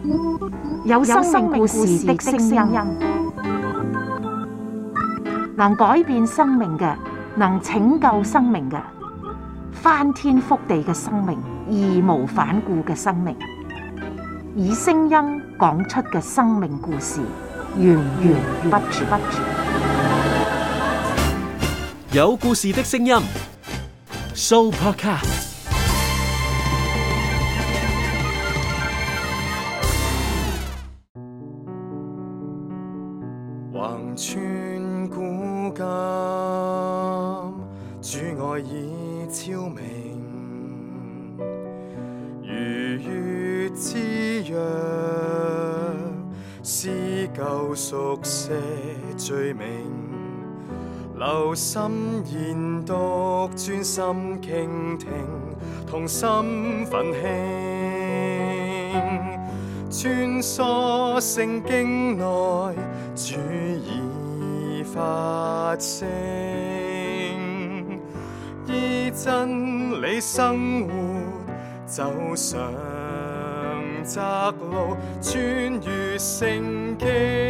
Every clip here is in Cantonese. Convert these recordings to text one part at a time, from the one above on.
有生命故事的聲音，能改變生命嘅，能拯救生命嘅，翻天覆地嘅生命，義無反顧嘅生命，以聲音講出嘅生命故事，源源不絕。 有故事的聲音 ，Sooopodcast。 橫穿古今，主愛已超明，如月之約，撕舊熟寫罪名，留心研讀，專心傾聽，同心奮興，穿梭聖經內，主已發聲，依真理生活，走上窄路，穿越聖經。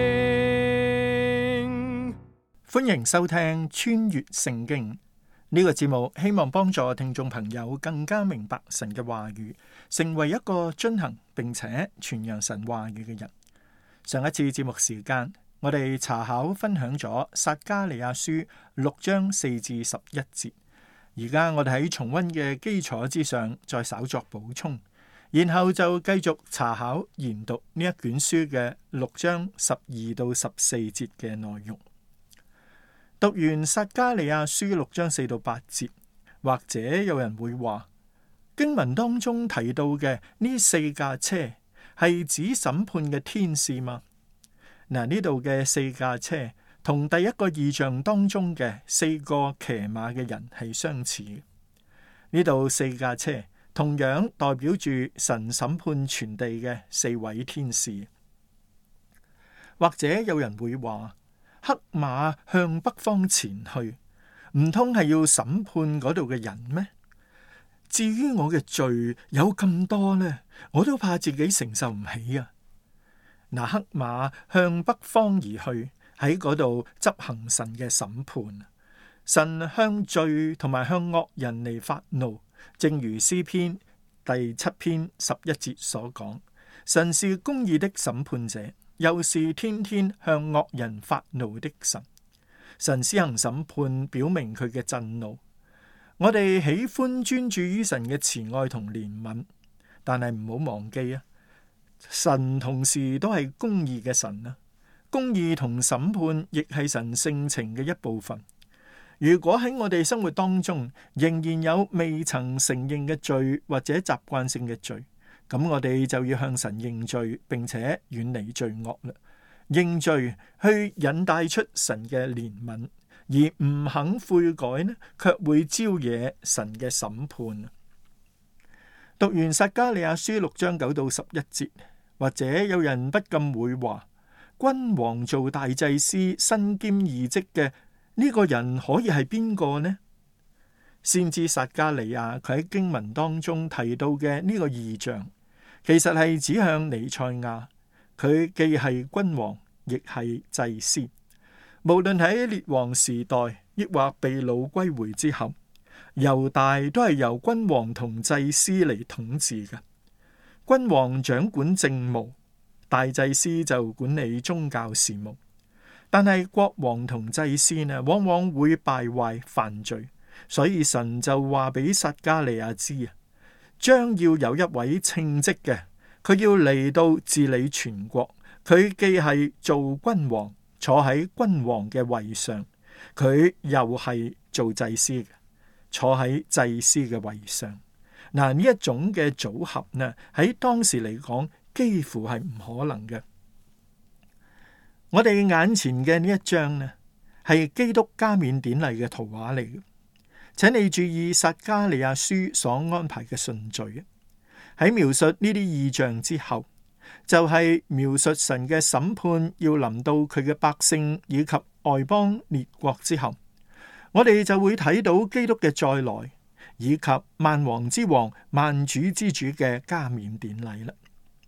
歡迎收聽穿越聖經呢個節目，希望幫助聽眾朋友更加明白神嘅話語，成為一個遵行並且傳揚神話語嘅人。上一次節目時間，我哋查考分享咗撒迦利亞書6章4至11節，而家我哋喺重溫嘅基礎之上再稍作補充，然後就繼續查考研讀呢一卷書嘅6章12到14節嘅內容。讀完撒迦利亞書6章4到8節，或者有人會話，經文當中提到嘅呢4架車係指審判嘅天使嗎？嗱，呢度嘅4架車同第一個異象當中嘅4個騎馬嘅人係相似嘅。呢度4架車同樣代表住神審判全地嘅4位天使。或者有人會話，黑馬向北方前去，唔通係要審判嗰度嘅人咩？至於我嘅罪有咁多呢，我都怕自己承受唔起啊！嗱，黑馬向北方而去，喺嗰度執行神嘅審判。神向罪同埋向惡人嚟發怒，正如詩篇第7篇11節所講，神是公義的審判者，又是天天向惡人發怒的神。神施行審判，表明佢嘅震怒。我哋喜歡專注於神嘅慈愛同憐憫，但係唔好忘記啊，神同時都係公義嘅神啊。公義同審判亦係神性情嘅一部分。如果喺我哋生活當中仍然有未曾承認嘅罪或者習慣性嘅罪，咁我哋就要向神認罪，並且遠離罪惡啦。認罪去引帶出神嘅憐憫，而唔肯悔改呢，卻會招惹神嘅審判。讀完撒迦利亞書6章9到11節，或者有人不禁會話，君王做大祭司身兼二職嘅呢個人可以係邊個呢？先知撒迦利亞佢喺經文當中提到嘅呢個異象，其實係指向彌賽亞，佢既係君王，亦係祭司。無論喺列王時代，抑或被擄歸回之後，猶大都係由君王同祭司嚟統治嘅。君王掌管政務，大祭司就管理宗教事務。但係國王同祭司呢，往往會敗壞犯罪，所以神就話俾撒迦利亞知啊，將要有一位稱職嘅，佢要嚟到治理全國。佢既係做君王，坐喺君王嘅位上，佢又係做祭司嘅，坐喺祭司嘅位上。嗱，呢一種嘅組合呢，喺當時嚟講幾乎係唔可能嘅。我哋眼前嘅呢一張呢，係基督加冕典禮嘅圖畫嚟嘅。請你注意撒迦利亞書所安排嘅順序。喺描述呢啲異象之後，就係描述神嘅審判要臨到佢嘅百姓以及外邦列國之後，我哋就會睇到基督嘅再來，以及萬王之王、萬主之主嘅加冕典禮啦。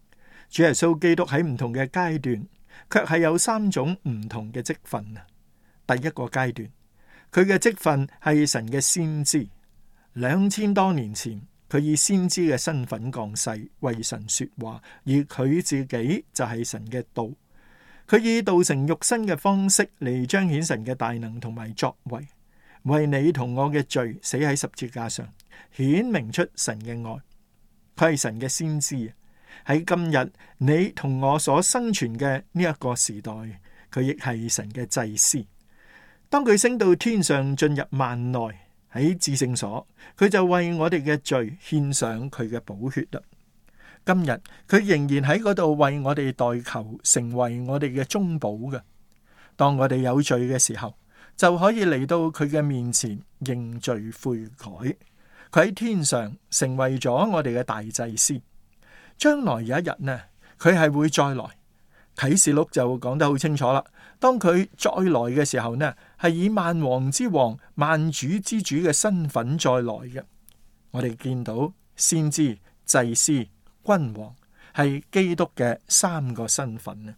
主耶穌基督喺唔同嘅階段，卻係有3種唔同嘅職分啊。第一個階段，佢嘅職分係神嘅先知，2000多年前，佢以先知嘅身份降世，為神說話，而佢自己就係神嘅道。佢以道成肉身嘅方式嚟彰顯神嘅大能同埋作為，為你同我嘅罪死喺十字架上，顯明出神嘅愛。佢係神嘅先知，喺今日你同我所生存嘅呢一個時代，佢亦係神嘅祭司。當佢升到天上，進入幔內，喺至聖所，佢就為我哋嘅罪獻上佢嘅寶血啦。今日佢仍然喺嗰度為我哋代求，成為我哋嘅中保嘅。當我哋有罪嘅時候，就可以嚟到佢嘅面前認罪悔改。佢喺天上成為咗我哋嘅大祭司。將來有一日呢，佢係會再來。啟示錄就講得好清楚啦。當佢再來嘅時候呢，係以萬王之王、萬主之主嘅身份再來嘅。我哋見到先知、祭司、君王係基督嘅3個身份啊。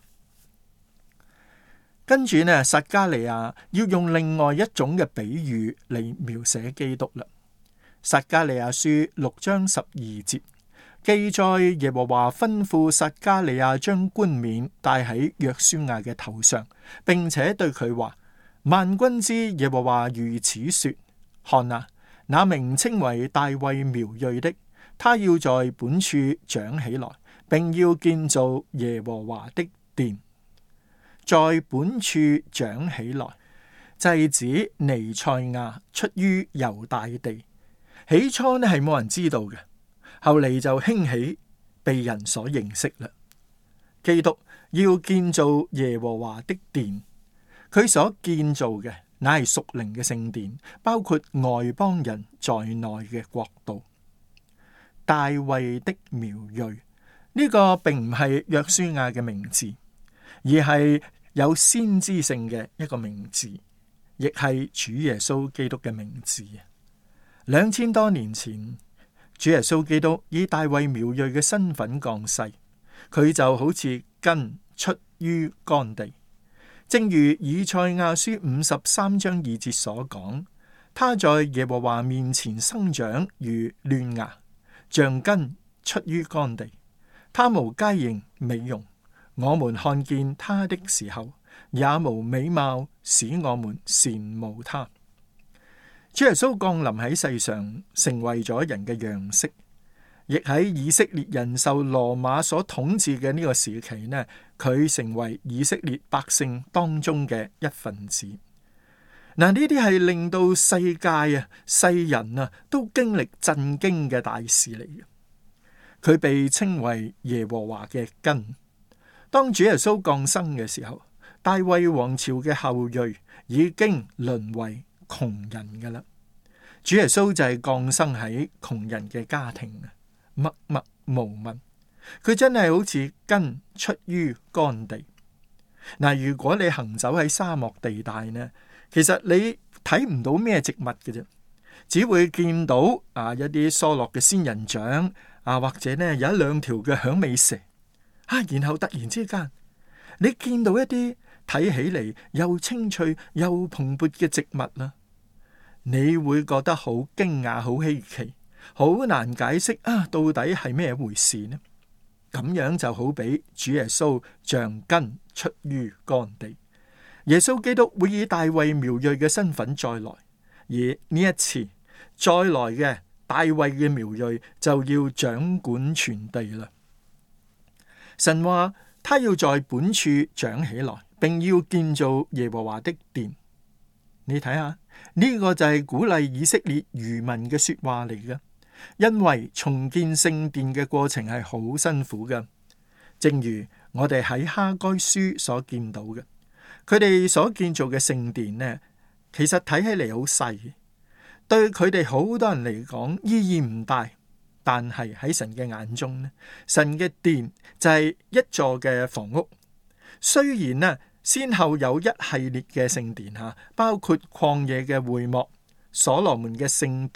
跟住呢，撒迦利亞要用另外一種嘅比喻嚟描寫基督啦。撒迦利亞書6章12節記載，耶和華吩咐撒迦利亞將冠冕戴喺約書亞嘅頭上，並且對佢話：萬軍之耶和華如此說，看啊，那名稱為大衛苗裔的，他要在本處長起來，並要建造耶和華的殿。在本處長起來，就係指彌賽亞出於猶大地。起初呢係冇人知道嘅，後嚟就興起，被人所認識啦。基督要建造耶和華的殿，佢所建造嘅乃係屬靈嘅聖殿，包括外邦人在內嘅國度。大衛的苗裔呢個並唔係約書亞嘅名字，而係有先知性嘅一個名字，亦係主耶穌基督嘅名字。2000多年前，主耶穌基督以大衛苗裔嘅身份降世，佢就好似根出於乾地，正如以賽亞書53章2節所講，他在耶和華面前生長如嫩芽，像根出於乾地，他無佳形美容，我們看見他的時候，也無美貌，使我們羨慕他。主耶穌降臨喺世上，成為咗人嘅樣式，亦喺以色列人受羅馬所統治嘅呢個時期呢，佢成為以色列百姓當中嘅一份子。嗱，呢啲係令到世界啊、世人啊都經歷震驚嘅大事嚟嘅。佢被稱為耶和華嘅根。當主耶穌降生嘅時候，大衛王朝嘅後裔已經淪為窮人噶啦。主耶穌就係降生喺窮人嘅家庭，默默無聞。佢真係好似根出於乾地。嗱，如果你行走喺沙漠地帶呢，其實你睇唔到咩植物嘅啫，只會見到一啲疏落嘅仙人掌或者呢有1-2條嘅響尾蛇然後突然之間，你見到一啲睇起嚟又青翠又蓬勃嘅植物啦，你會覺得好驚訝、好稀奇、好難解釋到底係咩回事呢？咁樣就好比主耶穌像根出於乾地，耶穌基督會以大衛苗裔嘅身份再來，而呢一次再來嘅大衛嘅苗裔就要掌管全地啦。神話他要在本處長起來，並要建造耶和華的殿。你睇下，呢個就係鼓勵以色列餘民嘅說話嚟嘅，因為重建聖殿嘅過程係好辛苦嘅。正如我哋喺哈該書所見到嘅，佢哋所建造嘅聖殿呢，其實睇起嚟好細，對佢哋好多人嚟講意義唔大。但係喺神嘅眼中呢，神嘅殿就係一座嘅房屋。雖然呢，先後有一系列嘅聖殿包括曠野嘅會幕、所羅門嘅聖殿、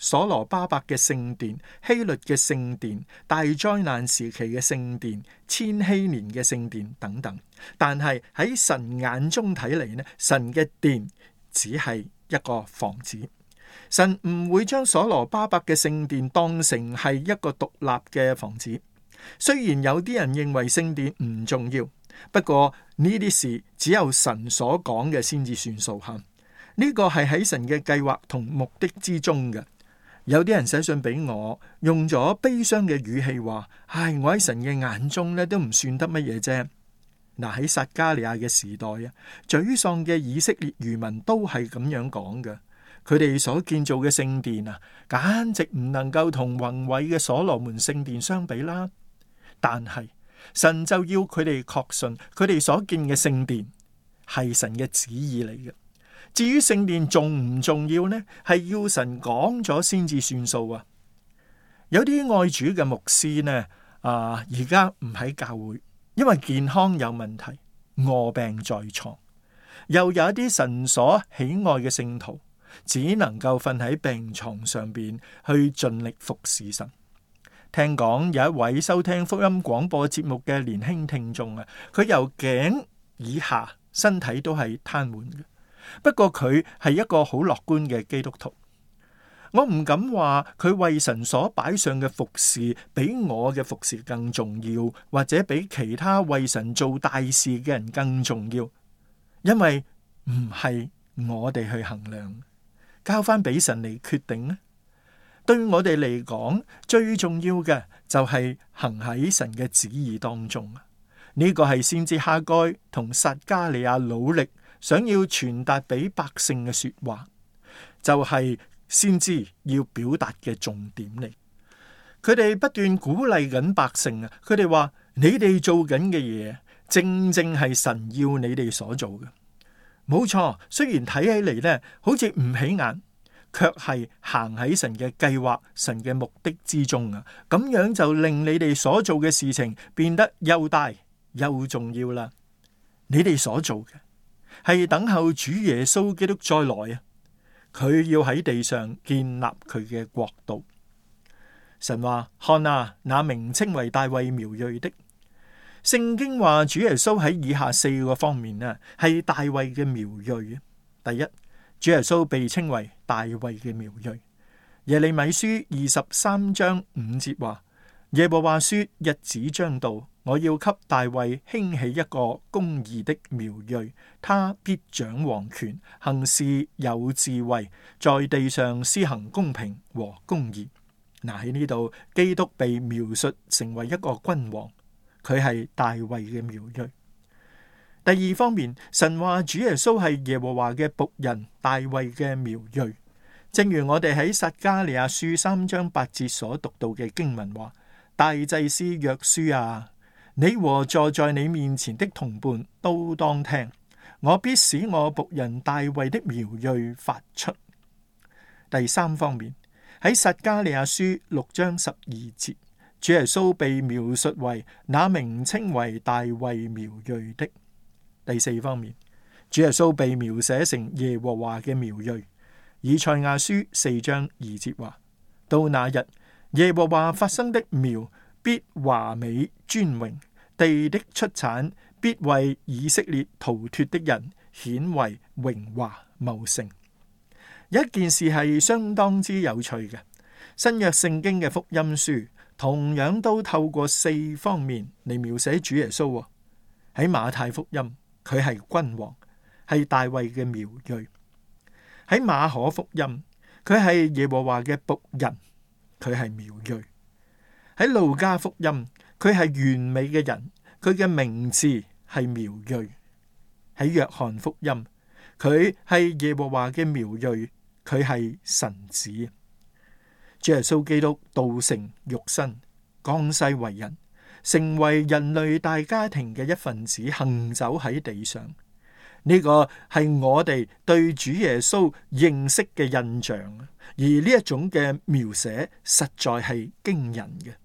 所羅巴伯嘅聖殿、希律嘅聖殿、大災難時期嘅聖殿、千禧年嘅聖殿等等。但係喺神眼中睇嚟呢，神嘅殿只係一個房子。神唔會將所羅巴伯嘅聖殿當成係一個獨立嘅房子。雖然有啲人認為聖殿唔重要，不過呢啲事只有神所講嘅先至算數吓。呢個係喺神嘅計劃同目的之中嘅。有啲人寫信俾我，用咗悲傷嘅語氣話：唉，我喺神嘅眼中咧都唔算得乜嘢啫。嗱，喺撒迦利亞嘅時代啊，沮喪嘅以色列餘民都係咁樣講嘅。佢哋所建造嘅聖殿啊，簡直唔能夠同宏偉嘅所羅門聖殿相比啦。但係神就要佢哋確信，佢哋所建嘅聖殿係神嘅旨意嚟嘅。至於聖殿重唔重要呢？係要神講咗先至算數啊！有啲愛主嘅牧師呢，而家唔喺教會，因為健康有問題，臥病在床。又有一啲神所喜愛嘅聖徒，只能夠瞓喺病床上邊去盡力服侍神。聽講有一位收聽福音廣播節目嘅年輕聽眾啊，佢由頸以下身體都係癱瘓嘅。不過佢係一個好樂觀嘅基督徒，我唔敢話佢為神所擺上嘅服侍比我嘅服侍更重要，或者比其他為神做大事嘅人更重要，因為唔係我哋去衡量，交翻俾神嚟決定呢。對我哋嚟講，最重要嘅就係行喺神嘅旨意當中。呢個係先知哈該同撒迦利亞努力想要傳達俾百姓嘅說話，就係先知要表達嘅重點嚟。佢哋不斷鼓勵緊百姓啊，佢哋話：你哋做緊嘅嘢，正正係神要你哋所做嘅。冇錯，雖然睇起嚟呢好似唔起眼，卻係行喺神嘅計劃、神嘅目的之中啊！咁樣就令你哋所做嘅事情變得又大又重要啦。你哋所做嘅係等候主耶穌基督再來啊！佢要喺地上建立佢嘅國度。神話：看啊，那名稱為大衛苗裔的。聖經話主耶穌喺以下4個方面呢，係大衛嘅苗裔。第一，主耶穌被稱為大衛嘅苗裔。耶利米書23章5節話：耶和華說，日子將到，我要給大衛興起一個公義的苗裔，他必掌王權，行事有智慧，在地上施行公平和公義。嗱，喺呢度，基督被描述成為一個君王，佢係大衛嘅苗裔。第二方面，神話主耶穌係耶和華嘅僕人，大衛嘅苗裔。正如我哋喺撒迦利亞書3章8節所讀到嘅經文話：大祭司約書啊，你和坐在你面前的同伴都當聽，我必使我僕人大衛的苗裔發出。第三方面，喺撒迦利亞書6章12節，主耶穌被描述為那名稱為大衛苗裔的。第四方面，主耶穌被描寫成耶和華嘅苗裔。以賽亞書4章2節話：到那日，耶和華發生的苗必華美尊榮，地的出產必為以色列逃脫的人顯為榮華茂盛。有一件事係相當之有趣嘅，新約聖經嘅福音書同樣都透過4方面嚟描寫主耶穌。喺馬太福音，佢係君王，係大衛嘅苗裔；喺馬可福音，佢係耶和華嘅僕人，佢係苗裔；喺路加福音，佢係完美嘅人，佢嘅名字係苗裔；喺約翰福音，佢係耶和華嘅苗裔，佢係神子。主耶穌基督道成肉身，降世為人，成為人類大家庭嘅一份子，行走喺地上。呢個係我哋對主耶穌認識嘅印象，而呢一種嘅描寫實在係驚人嘅。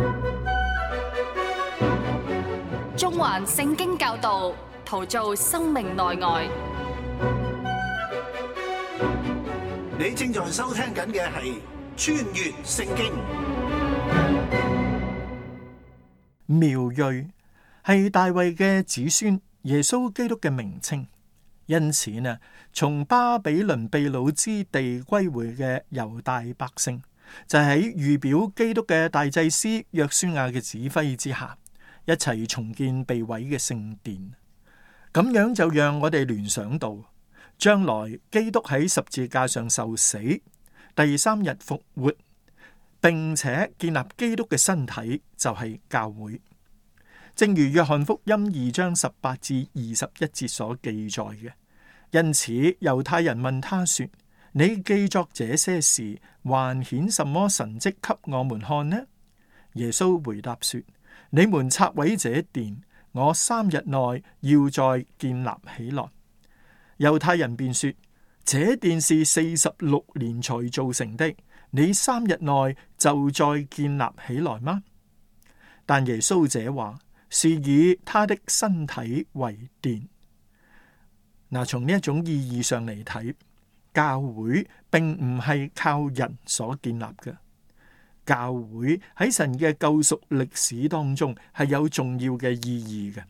中環聖經教導，陶造生命內外。 你正在收聽緊嘅係穿越聖經。 苗裔係大衛嘅子孫，耶穌基督嘅名稱。因此呢，從巴比倫被擄之地歸回嘅猶大百姓，就喺預表基督嘅大祭司約書亞嘅指揮之下，一齊重建被毀嘅聖殿。咁樣就讓我哋聯想到，將來基督喺十字架上受死，第三日復活，並且建立基督嘅身體，就係教會。正如約翰福音2章18至21節所記載嘅。因此猶太人問他說：你既作這些事，還顯什麼神蹟給我們看呢？耶穌回答說：你們拆毀這殿，我3日內要再建立起來。猶太人便說：這殿是46年才造成的，你3日內就再建立起來嗎？但耶穌這話是以他的身體為殿。嗱，從呢一種意義上嚟睇，教會並唔係靠人所建立嘅。教會喺神嘅救贖歷史當中係有重要嘅意義嘅。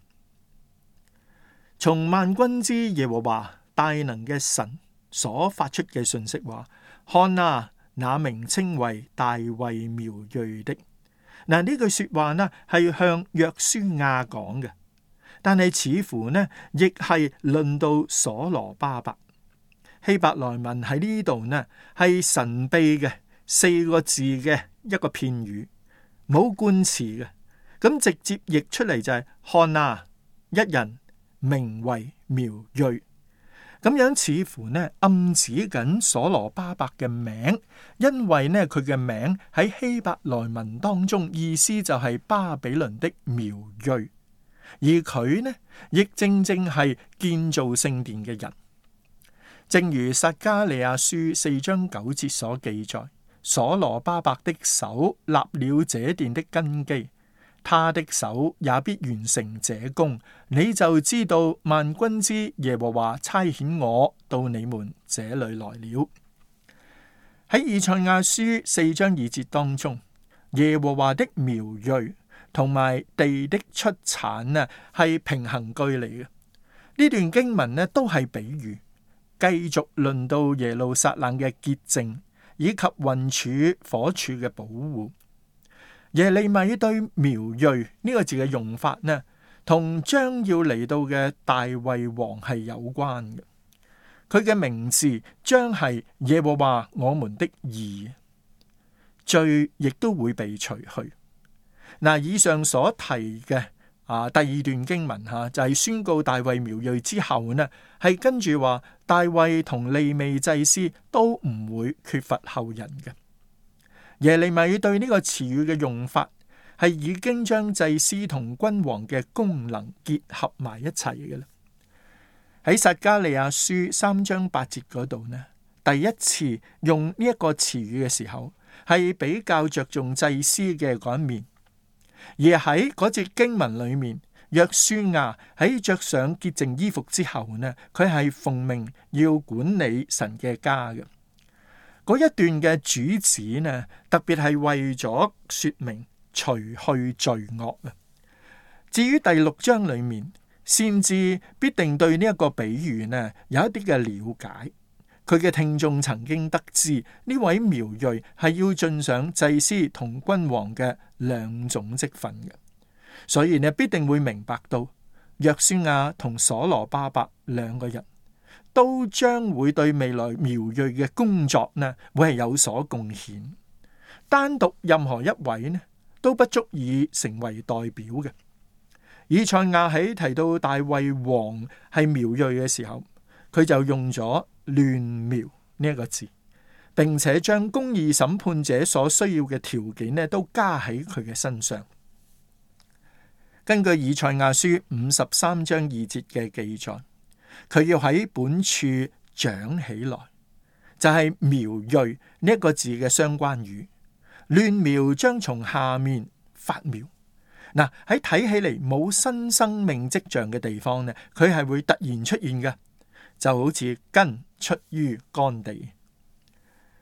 從萬軍之耶和華大能嘅神所發出嘅信息話：看啊，那名稱為大衛苗裔的。嗱，呢句說話呢係向約書亞講嘅。但係似乎呢，亦係論到所羅巴伯。希伯來文喺呢度呢，係神秘嘅4個字嘅一個片語，冇冠詞嘅。咁直接譯出嚟就係看啊，一人名為苗裔。咁樣似乎呢暗指緊所羅巴伯嘅名，因為呢佢嘅名喺希伯來文當中意思就係巴比倫的苗裔。而佢呢，亦正正係建造聖殿嘅人。正如撒迦利亞書4章9節所記載，所羅巴伯的手立了這殿的根基，他的手也必完成這工。你就知道萬軍之耶和華差遣我到你們這裏來了。喺以賽亞書4章2節當中，耶和華的苗裔同埋地的出產啊，係平衡句嚟嘅。呢段經文呢都係比喻，繼續論到耶路撒冷嘅潔淨以及雲柱火柱嘅保護。耶利米對苗裔呢個字嘅用法呢，同將要嚟到嘅大衛王係有關嘅。佢嘅名字將係耶和華我們的義，罪亦都會被除去。嗱，以上所提嘅第二段經文就係宣告大衛苗裔之後呢，係跟住話大衛同利未祭司都唔會缺乏後人嘅。耶利米對呢個詞語嘅用法係已經將祭司同君王嘅功能結合埋一齊嘅啦。喺撒迦利亞書3章8節嗰度呢，第一次用呢一個詞語嘅時候，係比較着重祭司嘅嗰一面。而喺嗰節經文裏面，約書亞喺着上潔淨衣服之後呢，佢係奉命要管理神嘅家嘅。嗰一段嘅主旨呢，特別係為咗說明除去罪惡啊。至於第6章裏面，先知必定對呢一個比喻呢有一啲嘅了解。佢嘅聽眾曾經得知呢位苗裔係要盡上祭司同君王嘅2種職分嘅，所以呢必定會明白到約書亞同所羅巴伯2個人都將會對未來苗裔嘅工作呢會係有所貢獻。單獨任何一位呢都不足以成為代表嘅。以賽亞喺提到大衛王係苗裔嘅時候，佢就用咗亂苗呢一個字，並且將公義審判者所需要嘅條件呢都加喺佢嘅身上。根據以賽亞書53章2節嘅記載，佢要喺本處長起來，就係苗裔呢一個字嘅相關語。亂苗將從下面發苗。嗱，喺睇起嚟冇新生命跡象嘅地方呢，佢係會突然出現嘅。就好似根出於乾地。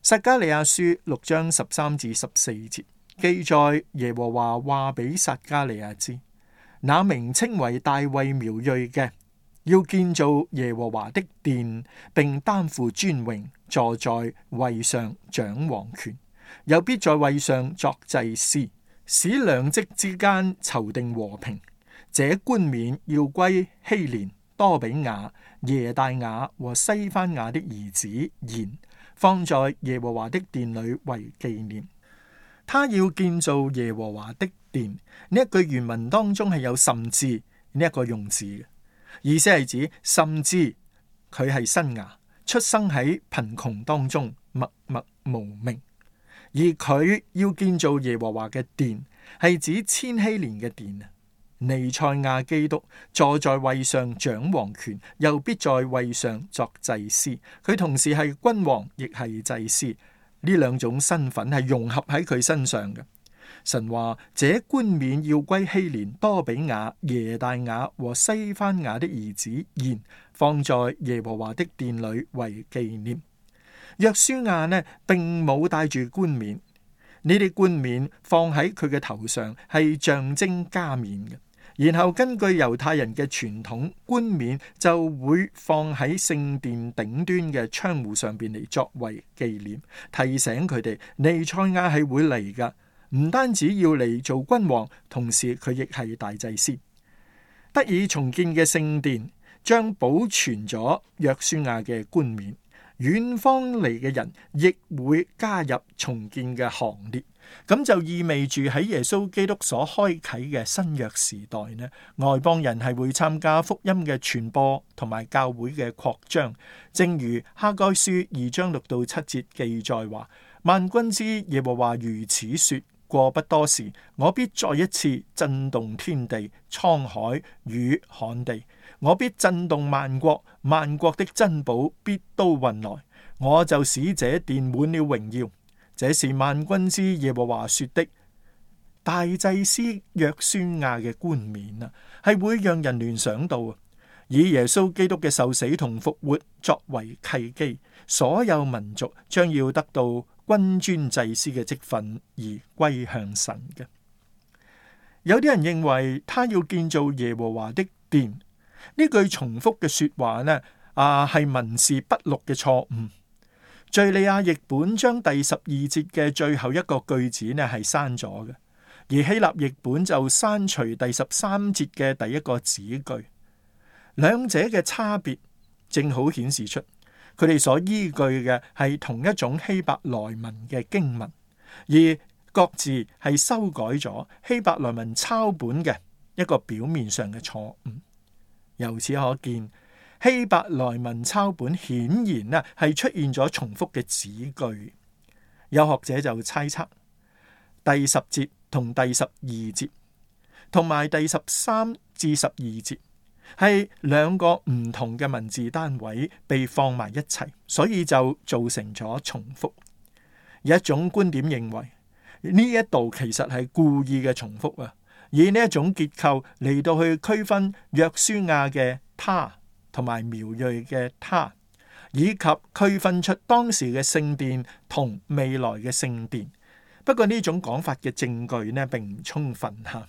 撒迦利亞書6章13至14節記載，耶和華話俾撒迦利亞知，那名稱為大衛苗裔嘅，要建造耶和華的殿，並擔負尊榮，坐在位上掌王權，又必在位上作祭司，使兩職之間籌定和平。這冠冕要歸希連、多比雅、耶大雅和西番雅的兒子延，放在耶和華的殿裏為紀念。他要建造耶和華的殿，呢一句原文當中係有甚至呢一個用字嘅，意思係指甚至佢係新芽，出生喺貧窮當中，默默無名。而佢要建造耶和華嘅殿，係指千禧年嘅殿啊。彌賽亞基督坐在位上掌王權，又必在位上作祭司。佢同時係君王，亦係祭司。呢兩種身份係融合喺佢身上嘅。神話這冠冕要歸希連、多比雅、耶大雅和西番雅的兒子延，放在耶和華的殿裏為紀念。約書亞呢並冇帶住冠冕，呢啲冠冕放喺佢嘅頭上係象徵加冕嘅。然後根據猶太人嘅傳統，冠冕就會放喺聖殿頂端嘅窗戶上邊嚟作為紀念，提醒佢哋彌賽亞係會嚟噶，唔單止要嚟做君王，同時佢亦係大祭司。得以重建嘅聖殿將保存咗約書亞嘅冠冕，遠方嚟嘅人亦會加入重建嘅行列。咁就意味住喺耶穌基督所開啟嘅新約時代呢，外邦人係會參加福音嘅傳播同埋教會嘅擴張。正如哈該書2章6到7節記載話：萬軍之耶和華如此說，過不多時，我必再一次震動天地、滄海與旱地，我必震動萬國，萬國的珍寶必都運來，我就使這殿滿了榮耀。這是萬軍之耶和華說的。大祭司約書亞嘅冠冕啊，係會讓人聯想到以耶穌基督嘅受死同復活作為契機，所有民族將要得到君尊祭司嘅職分而歸向神嘅。有啲人認為他要建造耶和華的殿，呢句重複嘅說話呢，係文字筆錄嘅錯誤。敘利亞譯本將第12節嘅最後一個句子呢係刪咗嘅，而希臘譯本就刪除第13節嘅第一個子句。兩者嘅差別正好顯示出佢哋所依據嘅係同一種希伯來文嘅經文，而各自係修改咗希伯來文抄本嘅一個表面上嘅錯誤。由此可見，希伯來文抄本顯然呢係出現咗重複嘅子句。有學者就猜測第10節同第12節同埋第13至12節係兩個唔同嘅文字單位被放埋一齊，所以就造成咗重複。有一種觀點認為呢一度其實係故意嘅重複啊，以呢一種結構嚟到去區分約書亞嘅他同埋苗裔嘅他，以及區分出當時嘅聖殿同未來嘅聖殿。不過呢種講法嘅證據呢並唔充分吓。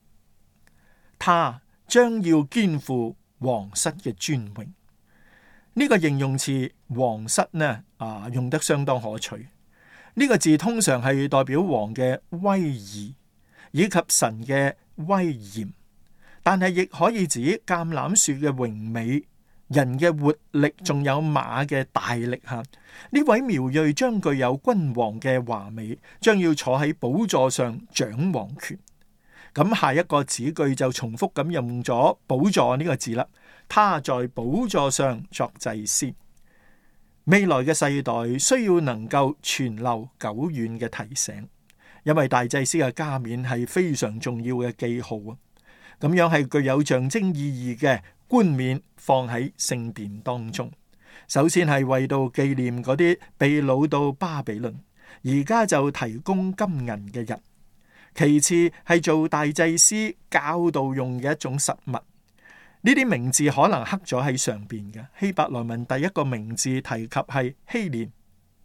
他將要肩負皇室嘅尊榮，呢個形容詞皇室呢用得相當可取。呢個字通常係代表王嘅威儀以及神嘅威嚴，但係亦可以指橄欖樹嘅榮美、人嘅活力，仲有馬嘅大力吓。呢位苗裔將具有君王嘅華美，將要坐喺寶座上掌王權。咁下一個子句就重複咁用咗寶座呢個字啦。他在寶座上作祭司。未來嘅世代需要能夠存留久遠嘅提醒，因為大祭司嘅加冕係非常重要嘅記號啊。咁樣係具有象徵意義嘅冠冕放喺聖殿當中。首先係為到紀念嗰啲被擄到巴比倫，而家就提供金銀嘅人。其次係做大祭司教導用嘅一種實物。呢啲名字可能刻咗喺上邊嘅。希伯來文第一個名字提及係希連、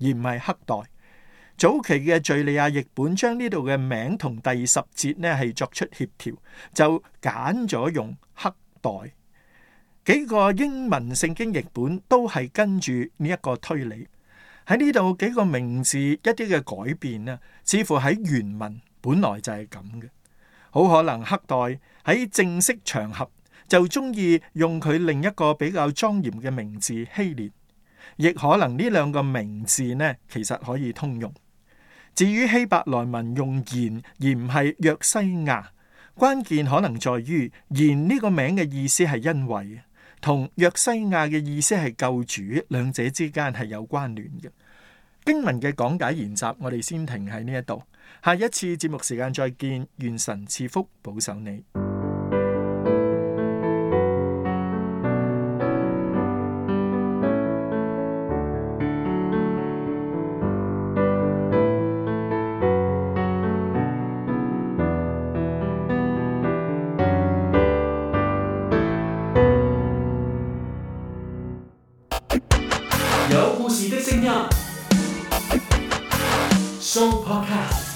而唔係黑代。早期嘅敘利亞譯本將呢度嘅名同第10節呢係作出協調，就揀咗用黑代。幾個英文聖經譯本都係跟住呢一個推理。喺呢度幾個名字一啲嘅改變呢，似乎喺原文本來就係咁嘅。好可能黑代喺正式場合就中意用佢另一個比較莊嚴嘅名字希連，亦可能呢兩個名字呢其實可以通用。至於希伯來文用言而唔係約西亞，關鍵可能在於言呢個名嘅意思係因為，同約西亞嘅意思係救主，兩者之間係有關聯嘅。經文嘅講解研習，我哋先停喺呢一度。下一次節目時間再見，願神賜福保守你。 有故事的聲音，Show Podcast。